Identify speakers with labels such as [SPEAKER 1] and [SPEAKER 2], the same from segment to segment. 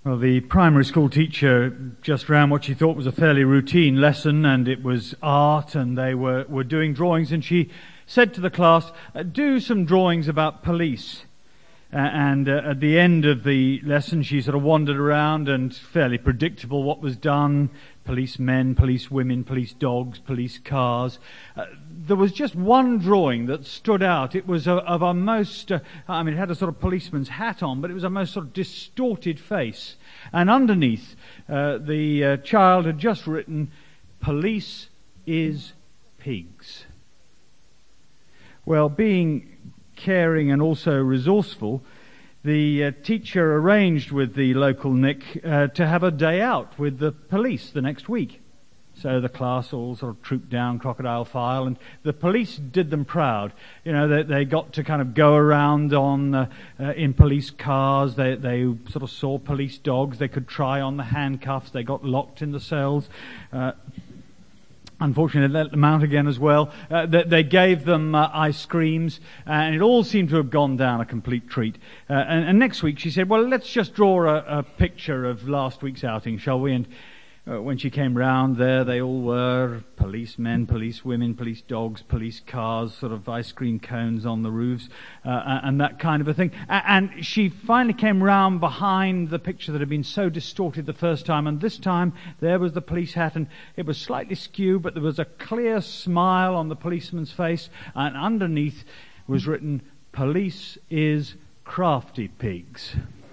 [SPEAKER 1] Well, the primary school teacher just ran what she thought was a fairly routine lesson, and it was art, and they were doing drawings, and she said to the class, do some drawings about police. And at the end of the lesson, she sort of wandered around, and fairly predictable what was done. Policemen, police women, police dogs, police cars. There was just one drawing that stood out. It was of a most, it had a sort of policeman's hat on, but it was a most sort of distorted face. And underneath, the child had just written, "Police is pigs." Well, being caring and also resourceful, the teacher arranged with the local Nick to have a day out with the police the next week. So the class all sort of trooped down crocodile file, and the police did them proud. You know, they got to kind of go around in police cars. They sort of saw police dogs. They could try on the handcuffs. They got locked in the cells. Unfortunately, they let them out again as well. They gave them ice creams, and it all seemed to have gone down a complete treat. And next week she said, well, let's just draw a picture of last week's outing, shall we? And when she came round there, they all were policemen, police women, police dogs, police cars, sort of ice cream cones on the roofs, and that kind of a thing. And she finally came round behind the picture that had been so distorted the first time, and this time there was the police hat, and it was slightly skewed, but there was a clear smile on the policeman's face, and underneath was written, "Police is crafty pigs."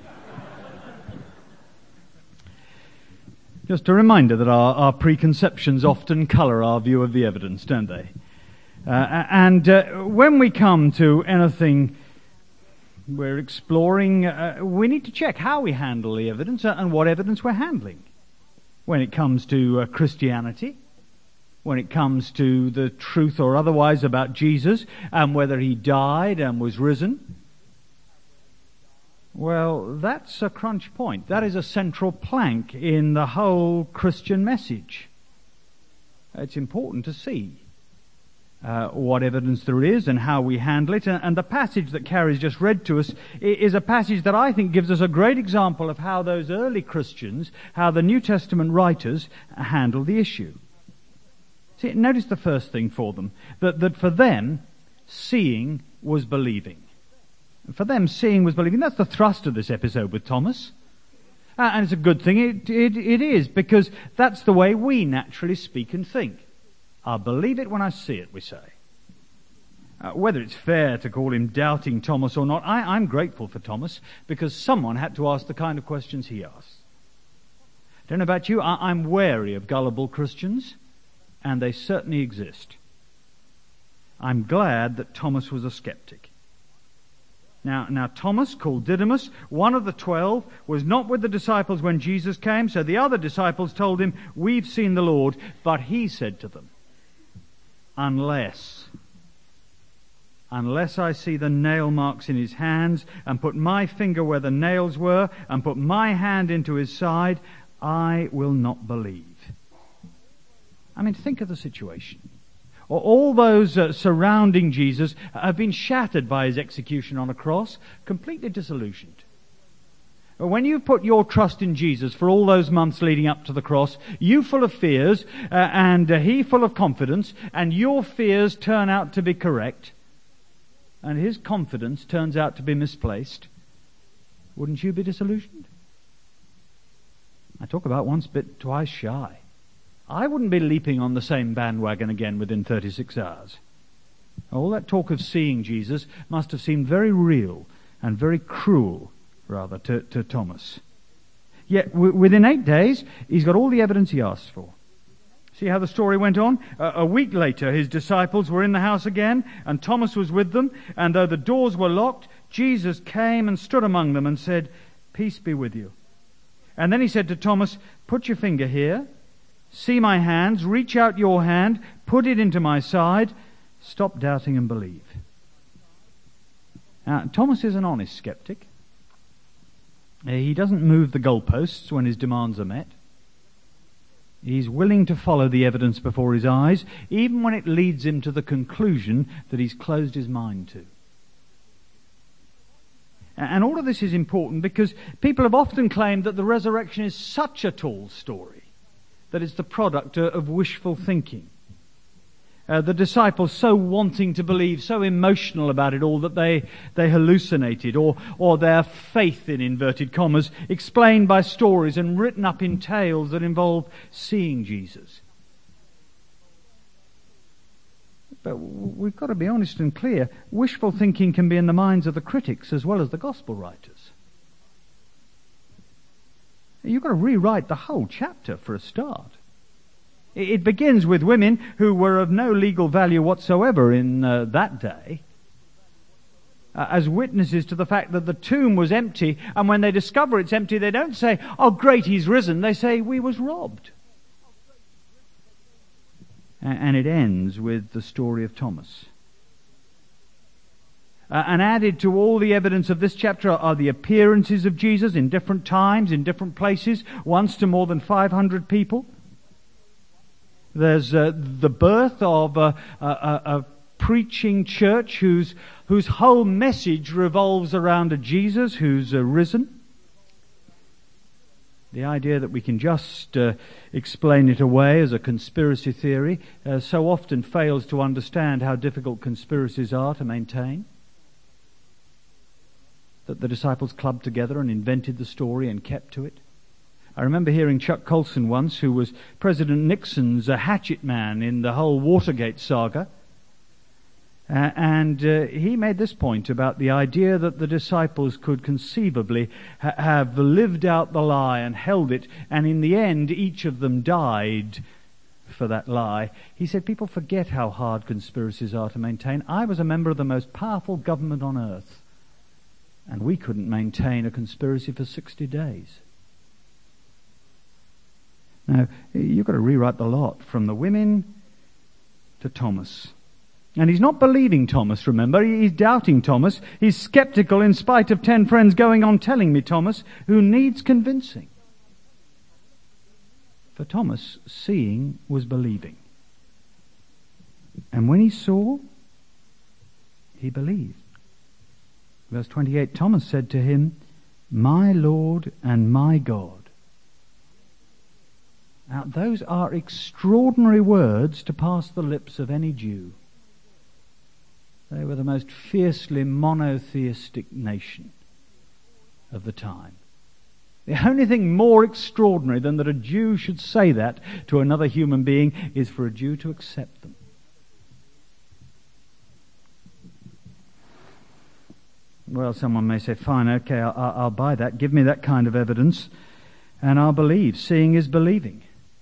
[SPEAKER 1] Just a reminder that our preconceptions often colour our view of the evidence, don't they? And when we come to anything we're exploring, we need to check how we handle the evidence and what evidence we're handling. When it comes to Christianity, when it comes to the truth or otherwise about Jesus, and whether he died and was risen, well, that's a crunch point. That is a central plank in the whole Christian message. It's important to see what evidence there is and how we handle it. And the passage that Carrie's just read to us is a passage that I think gives us a great example of how those early Christians, how the New Testament writers handled the issue. See, notice the first thing for them, that for them, seeing was believing. For them, seeing was believing. That's the thrust of this episode with Thomas. And it's a good thing it is, because that's the way we naturally speak and think. I believe it when I see it, we say. Whether it's fair to call him doubting Thomas or not, I'm grateful for Thomas, because someone had to ask the kind of questions he asked. Don't know about you, I'm wary of gullible Christians, and they certainly exist. I'm glad that Thomas was a skeptic. Now Thomas, called Didymus, one of the 12, was not with the disciples when Jesus came, so the other disciples told him, "We've seen the Lord," but he said to them, unless I see the nail marks in his hands, and put my finger where the nails were, and put my hand into his side, I will not believe." I mean, think of the situation. All those surrounding Jesus have been shattered by his execution on a cross, completely disillusioned. When you put your trust in Jesus for all those months leading up to the cross, you full of fears and he full of confidence, and your fears turn out to be correct, and his confidence turns out to be misplaced, wouldn't you be disillusioned? I talk about once bit, twice shy. I wouldn't be leaping on the same bandwagon again within 36 hours. All that talk of seeing Jesus must have seemed very real and very cruel, rather, to Thomas. Yet within 8 days, he's got all the evidence he asked for. See how the story went on? A week later, his disciples were in the house again, and Thomas was with them, and though the doors were locked, Jesus came and stood among them and said, "Peace be with you." And then he said to Thomas, "Put your finger here. See my hands, reach out your hand, put it into my side, stop doubting and believe." Now, Thomas is an honest skeptic. He doesn't move the goalposts when his demands are met. He's willing to follow the evidence before his eyes, even when it leads him to the conclusion that he's closed his mind to. And all of this is important because people have often claimed that the resurrection is such a tall story that it's the product of wishful thinking. The disciples so wanting to believe, so emotional about it all that they hallucinated, or their faith, in inverted commas, explained by stories and written up in tales that involve seeing Jesus. But we've got to be honest and clear. Wishful thinking can be in the minds of the critics as well as the gospel writers. You've got to rewrite the whole chapter for a start. It begins with women who were of no legal value whatsoever in that day, as witnesses to the fact that the tomb was empty, and when they discover it's empty, they don't say, "Oh, great, he's risen." They say, "We was robbed." And it ends with the story of Thomas. And added to all the evidence of this chapter are the appearances of Jesus in different times, in different places, once to more than 500 people. There's the birth of a preaching church whose whole message revolves around a Jesus who's risen. The idea that we can just explain it away as a conspiracy theory so often fails to understand how difficult conspiracies are to maintain. That the disciples clubbed together and invented the story and kept to it. I remember hearing Chuck Colson once, who was President Nixon's hatchet man in the whole Watergate saga. And he made this point about the idea that the disciples could conceivably have lived out the lie and held it, and in the end each of them died for that lie. He said, people forget how hard conspiracies are to maintain. I was a member of the most powerful government on earth, and we couldn't maintain a conspiracy for 60 days. Now, you've got to rewrite the lot, from the women to Thomas. And he's not believing Thomas, remember. He's doubting Thomas. He's skeptical in spite of 10 friends going on telling me Thomas, who needs convincing. For Thomas, seeing was believing. And when he saw, he believed. Verse 28, Thomas said to him, "My Lord and my God." Now, those are extraordinary words to pass the lips of any Jew. They were the most fiercely monotheistic nation of the time. The only thing more extraordinary than that a Jew should say that to another human being is for a Jew to accept them. Well, someone may say, fine, okay, I'll buy that. Give me that kind of evidence, and I'll believe. Seeing is believing.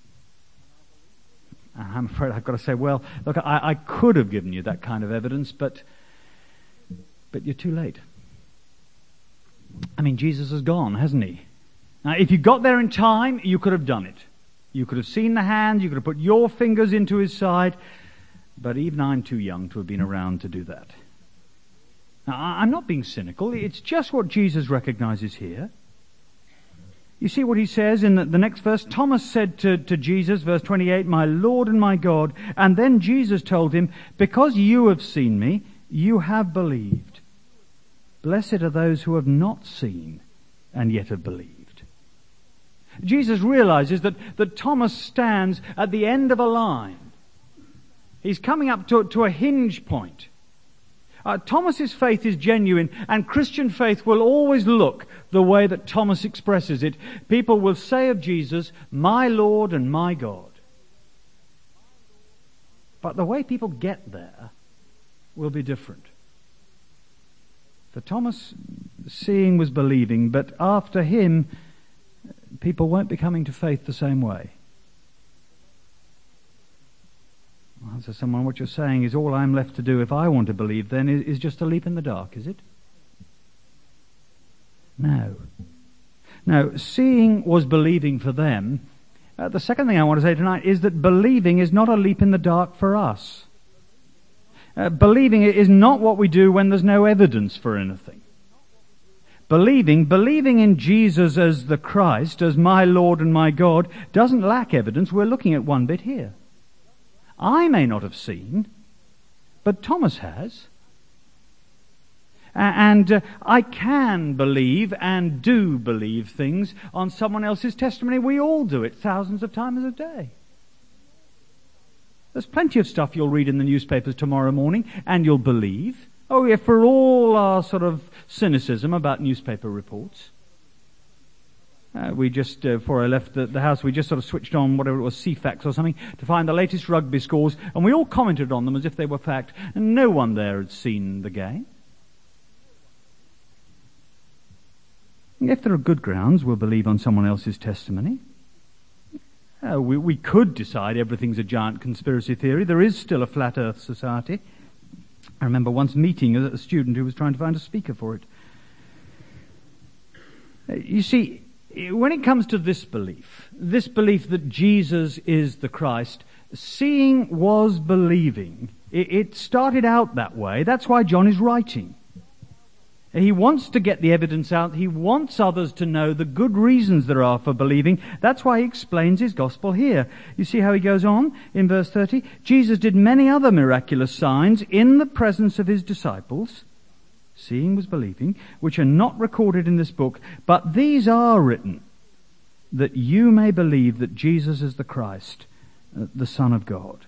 [SPEAKER 1] I'm afraid I've got to say, well, look, I could have given you that kind of evidence, but you're too late. I mean, Jesus has gone, hasn't he? Now, if you got there in time, you could have done it. You could have seen the hand, you could have put your fingers into his side, but even I'm too young to have been around to do that. Now, I'm not being cynical. It's just what Jesus recognizes here. You see what he says in the next verse? Thomas said to Jesus, verse 28, "My Lord and my God." And then Jesus told him, "Because you have seen me, you have believed. Blessed are those who have not seen and yet have believed." Jesus realizes that Thomas stands at the end of a line. He's coming up to a hinge point. Thomas's faith is genuine, and Christian faith will always look the way that Thomas expresses it. People will say of Jesus, "My Lord and my God." But the way people get there will be different. For Thomas, seeing was believing, but after him, people won't be coming to faith the same way. Well, so someone, what you're saying is all I'm left to do if I want to believe then is just a leap in the dark, is it? No. No, seeing was believing for them. The second thing I want to say tonight is that believing is not a leap in the dark for us. Believing is not what we do when there's no evidence for anything. Believing in Jesus as the Christ, as my Lord and my God, doesn't lack evidence. We're looking at one bit here. I may not have seen, but Thomas has. And I can believe and do believe things on someone else's testimony. We all do it thousands of times a day. There's plenty of stuff you'll read in the newspapers tomorrow morning and you'll believe. Oh yeah, for all our sort of cynicism about newspaper reports. We just, before I left the house, we just sort of switched on whatever it was, CFAX or something, to find the latest rugby scores, and we all commented on them as if they were fact, and no one there had seen the game. If there are good grounds, we'll believe on someone else's testimony. We could decide everything's a giant conspiracy theory. There is still a flat earth society. I remember once meeting a student who was trying to find a speaker for it. You see, when it comes to this belief that Jesus is the Christ, seeing was believing. It started out that way. That's why John is writing. He wants to get the evidence out. He wants others to know the good reasons there are for believing. That's why he explains his gospel here. You see how he goes on in verse 30? Jesus did many other miraculous signs in the presence of his disciples, seeing was believing, which are not recorded in this book, but these are written, that you may believe that Jesus is the Christ, the Son of God.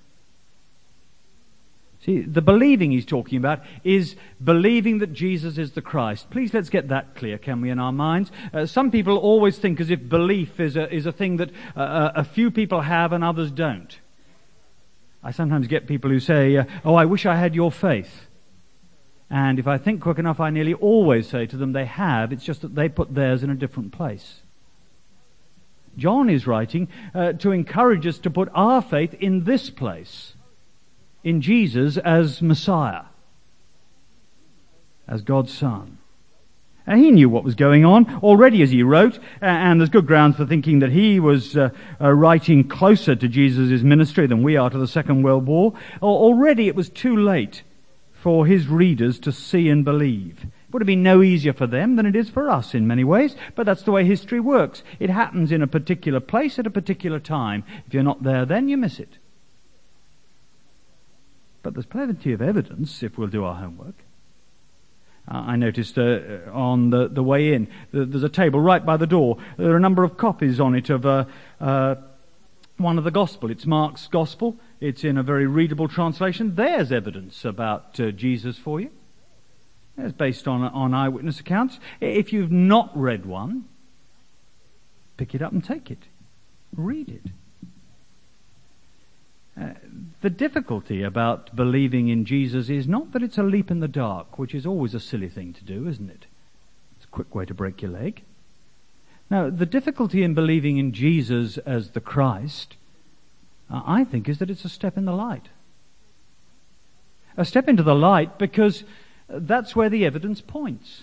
[SPEAKER 1] See, the believing he's talking about is believing that Jesus is the Christ. Please let's get that clear, can we, in our minds? Some people always think as if belief is a thing that a few people have and others don't. I sometimes get people who say, I wish I had your faith. And if I think quick enough, I nearly always say to them they have. It's just that they put theirs in a different place. John is writing to encourage us to put our faith in this place, in Jesus as Messiah, as God's Son. And he knew what was going on already as he wrote, and there's good grounds for thinking that he was writing closer to Jesus' ministry than we are to the Second World War. Already it was too late for his readers to see and believe. It would have been no easier for them than it is for us in many ways, but that's the way history works. It happens in a particular place at a particular time. If you're not there then, you miss it. But there's plenty of evidence, if we'll do our homework. I noticed on the way in, there's a table right by the door. There are a number of copies on it of one of the Gospel. It's Mark's Gospel. It's in a very readable translation. There's evidence about Jesus for you. It's based on eyewitness accounts. If you've not read one, pick it up and take it. Read it. The difficulty about believing in Jesus is not that it's a leap in the dark, which is always a silly thing to do, isn't it? It's a quick way to break your leg. Now, the difficulty in believing in Jesus as the Christ, I think, is that it's a step in the light. A step into the light because that's where the evidence points.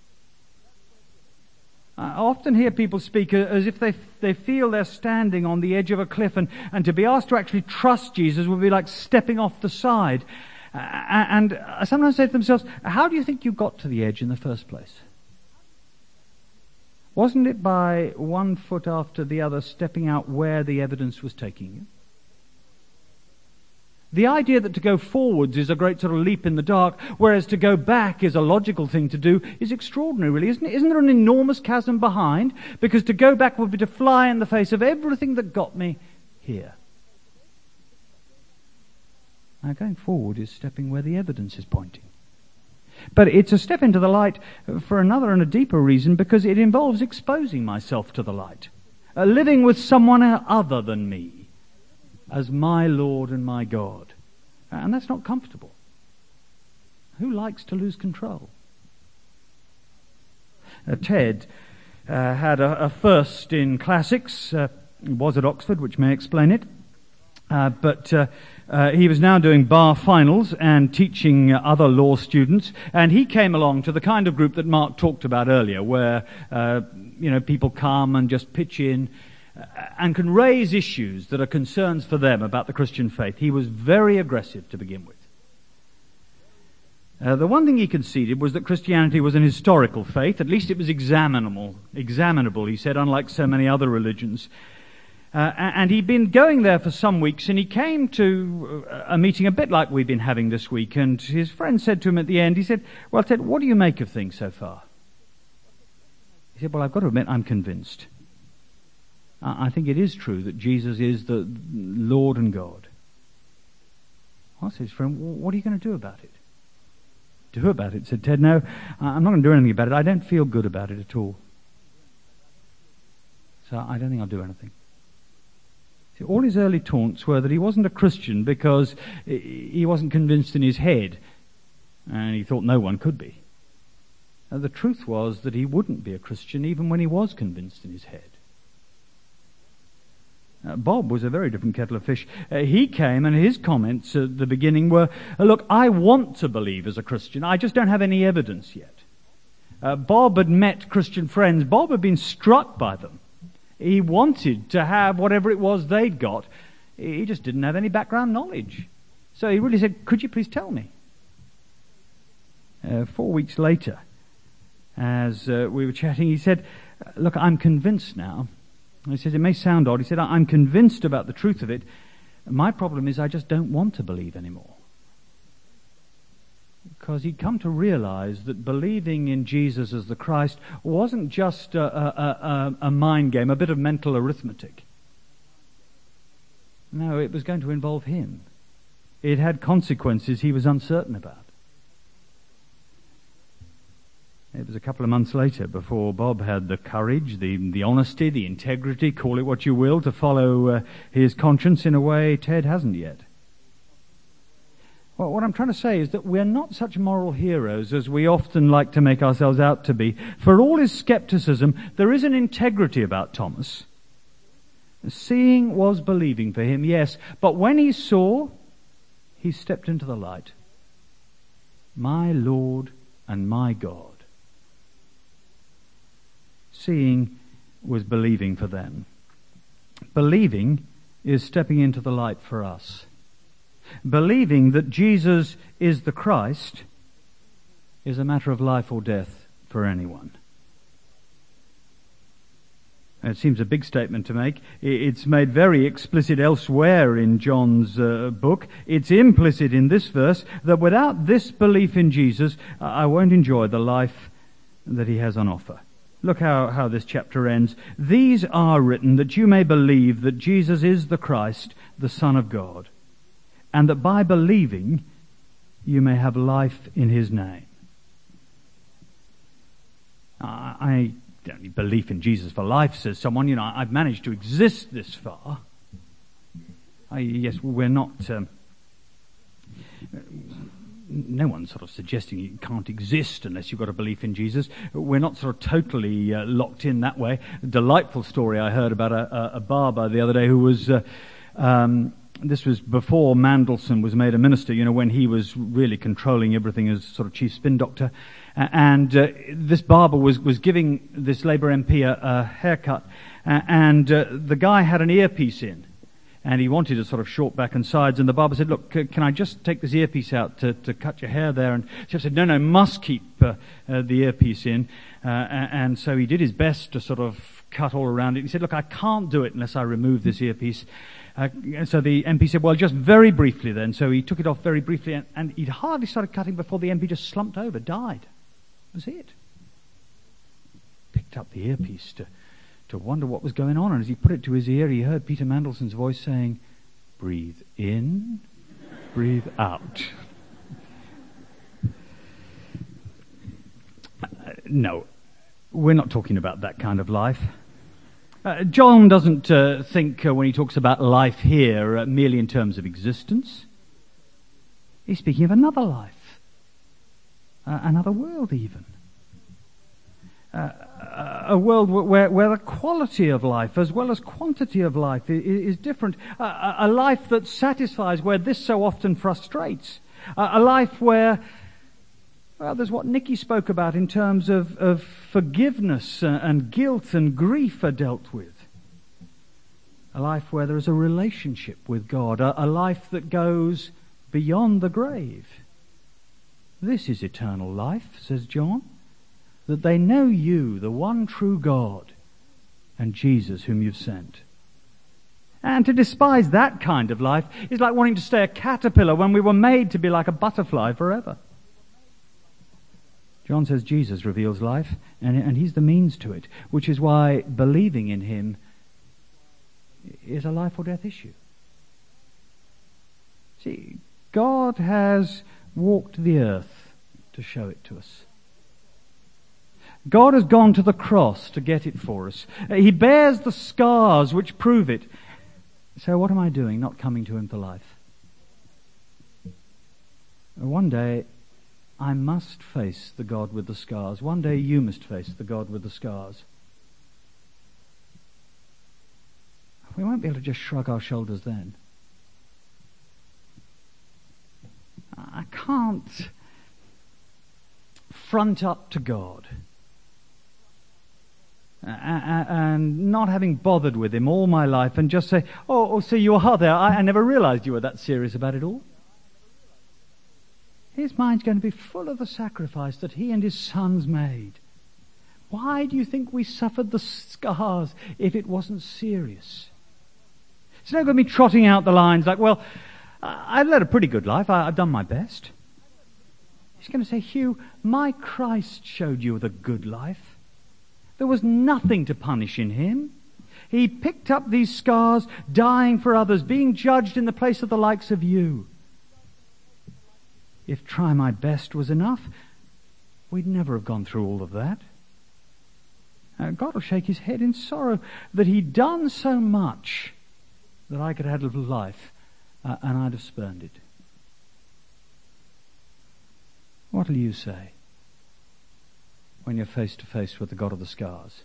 [SPEAKER 1] I often hear people speak as if they feel they're standing on the edge of a cliff, and to be asked to actually trust Jesus would be like stepping off the side. And I sometimes say to themselves, how do you think you got to the edge in the first place? Wasn't it by one foot after the other stepping out where the evidence was taking you? The idea that to go forwards is a great sort of leap in the dark, whereas to go back is a logical thing to do, is extraordinary, really, isn't it? Isn't there an enormous chasm behind? Because to go back would be to fly in the face of everything that got me here. Now, going forward is stepping where the evidence is pointing. But it's a step into the light for another and a deeper reason, because it involves exposing myself to the light. Living with someone other than me as my Lord and my God. And that's not comfortable. Who likes to lose control? Ted had a first in classics. Was at Oxford, which may explain it. But he was now doing bar finals and teaching other law students. And he came along to the kind of group that Mark talked about earlier, where people come and just pitch in and can raise issues that are concerns for them about the Christian faith. He was very aggressive to begin with. The one thing he conceded was that Christianity was an historical faith. At least it was examinable, he said, unlike so many other religions. And he'd been going there for some weeks, and he came to a meeting a bit like we've been having this week, and his friend said to him at the end, he said, "Well, Ted, what do you make of things so far?" He said, "Well, I've got to admit, I'm convinced. I think it is true that Jesus is the Lord and God." Well, said his friend, "Well, what are you going to do about it?" "Do about it?" said Ted. "No, I'm not going to do anything about it. I don't feel good about it at all. So I don't think I'll do anything." See, all his early taunts were that he wasn't a Christian because he wasn't convinced in his head, and he thought no one could be. The truth was that he wouldn't be a Christian even when he was convinced in his head. Bob was a very different kettle of fish. He came, and his comments at the beginning were, "Look, I want to believe as a Christian. I just don't have any evidence yet." Bob had met Christian friends. Bob had been struck by them. He wanted to have whatever it was they'd got. He just didn't have any background knowledge. So he really said, "Could you please tell me?" 4 weeks later, as we were chatting, he said, "Look, I'm convinced now." He says, "It may sound odd." He said, "I'm convinced about the truth of it. My problem is I just don't want to believe anymore." Because he'd come to realize that believing in Jesus as the Christ wasn't just a mind game, a bit of mental arithmetic. No, it was going to involve him. It had consequences he was uncertain about. It was a couple of months later before Bob had the courage, the honesty, the integrity, call it what you will, to follow his conscience in a way Ted hasn't yet. Well, what I'm trying to say is that we're not such moral heroes as we often like to make ourselves out to be. For all his skepticism, there is an integrity about Thomas. Seeing was believing for him, yes, but when he saw, he stepped into the light. My Lord and my God. Seeing was believing for them. Believing is stepping into the light for us. Believing that Jesus is the Christ is a matter of life or death for anyone. It seems a big statement to make. It's made very explicit elsewhere in John's book. It's implicit in this verse that without this belief in Jesus, I won't enjoy the life that he has on offer. Look how this chapter ends. "These are written that you may believe that Jesus is the Christ, the Son of God, and that by believing you may have life in his name." I don't need belief in Jesus for life, says someone. You know, I've managed to exist this far. Yes, we're not... no one's sort of suggesting you can't exist unless you've got a belief in Jesus. We're not sort of totally locked in that way. A delightful story I heard about a barber the other day who was... this was before Mandelson was made a minister, you know, when he was really controlling everything as sort of chief spin doctor. And this barber was giving this Labour MP a haircut. And the guy had an earpiece in. And he wanted a sort of short back and sides, and the barber said, "Look, can I just take this earpiece out to cut your hair there?" And she said, No, must keep the earpiece in. And so he did his best to sort of cut all around it. He said, "Look, I can't do it unless I remove this earpiece." So the MP said, "Well, just very briefly then." So he took it off very briefly, and he'd hardly started cutting before the MP just slumped over, died. That was it. Picked up the earpiece to wonder what was going on, and as he put it to his ear, he heard Peter Mandelson's voice saying, "Breathe in, breathe out." No, we're not talking about that kind of life. John doesn't think when he talks about life here merely in terms of existence. He's speaking of another life, another world even. A world where the quality of life as well as quantity of life is different. A life that satisfies where this so often frustrates. A life where, well, there's what Nicky spoke about in terms of forgiveness and guilt and grief are dealt with. A life where there is a relationship with God. A life that goes beyond the grave. This is eternal life, says John. That they know you, the one true God, and Jesus whom you've sent. And to despise that kind of life is like wanting to stay a caterpillar when we were made to be like a butterfly forever. John says Jesus reveals life, and he's the means to it, which is why believing in him is a life or death issue. See, God has walked the earth to show it to us. God has gone to the cross to get it for us. He bears the scars which prove it. So what am I doing, not coming to him for life? One day I must face the God with the scars. One day you must face the God with the scars. We won't be able to just shrug our shoulders then. I can't front up to God and not having bothered with him all my life and just say, oh, so you are there. I never realized you were that serious about it all. His mind's going to be full of the sacrifice that he and his sons made. Why do you think we suffered the scars if it wasn't serious? It's not going to be trotting out the lines like, well, I've led a pretty good life. I've done my best. He's going to say, Hugh, my Christ showed you the good life. There was nothing to punish in him. He picked up these scars, dying for others, being judged in the place of the likes of you. If try my best was enough, we'd never have gone through all of that. God will shake his head in sorrow that he'd done so much that I could have a little life, and I'd have spurned it. What'll you say when you're face to face with the God of the scars?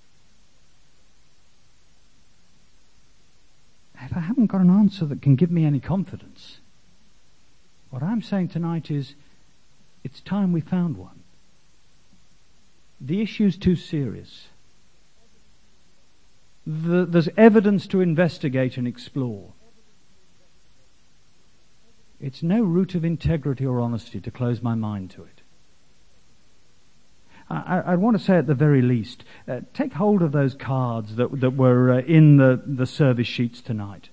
[SPEAKER 1] If I haven't got an answer that can give me any confidence, what I'm saying tonight is, it's time we found one. The issue's too serious. There's evidence to investigate and explore. It's no root of integrity or honesty to close my mind to it. I want to say at the very least, take hold of those cards that were in the service sheets tonight.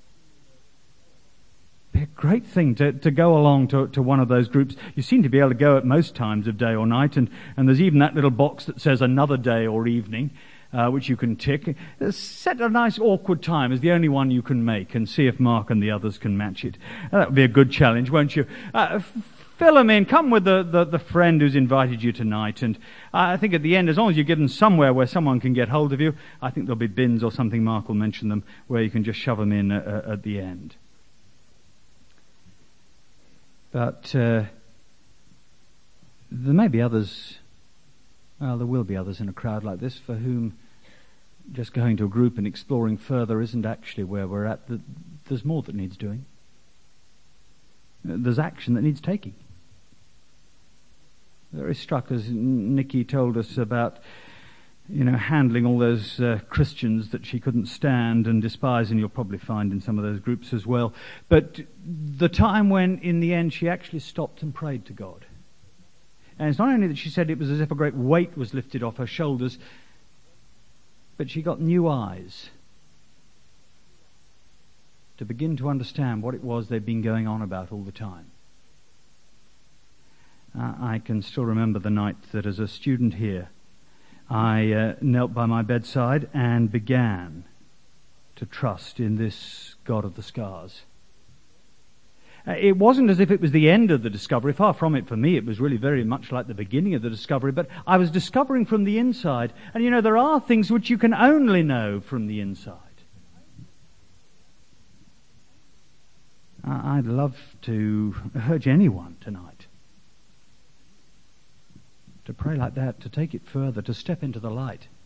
[SPEAKER 1] Be a great thing to go along to one of those groups. You seem to be able to go at most times of day or night, and there's even that little box that says another day or evening, which you can tick. Set a nice awkward time as the only one you can make and see if Mark and the others can match it. That would be a good challenge, won't you? Fill them in. Come with the friend who's invited you tonight. And I think at the end, as long as you give them somewhere where someone can get hold of you, I think there'll be bins or something, Mark will mention them, where you can just shove them in at the end. But there may be others, well, there will be others in a crowd like this for whom just going to a group and exploring further isn't actually where we're at. There's more that needs doing. There's action that needs taking. Very struck as Nikki told us about, handling all those Christians that she couldn't stand and despise, and you'll probably find in some of those groups as well. But the time when, in the end, she actually stopped and prayed to God. And it's not only that she said it was as if a great weight was lifted off her shoulders, but she got new eyes to begin to understand what it was they'd been going on about all the time. I can still remember the night that as a student here, I knelt by my bedside and began to trust in this God of the scars. It wasn't as if it was the end of the discovery. Far from it for me. It was really very much like the beginning of the discovery. But I was discovering from the inside. And there are things which you can only know from the inside. I'd love to urge anyone tonight to pray like that, to take it further, to step into the light.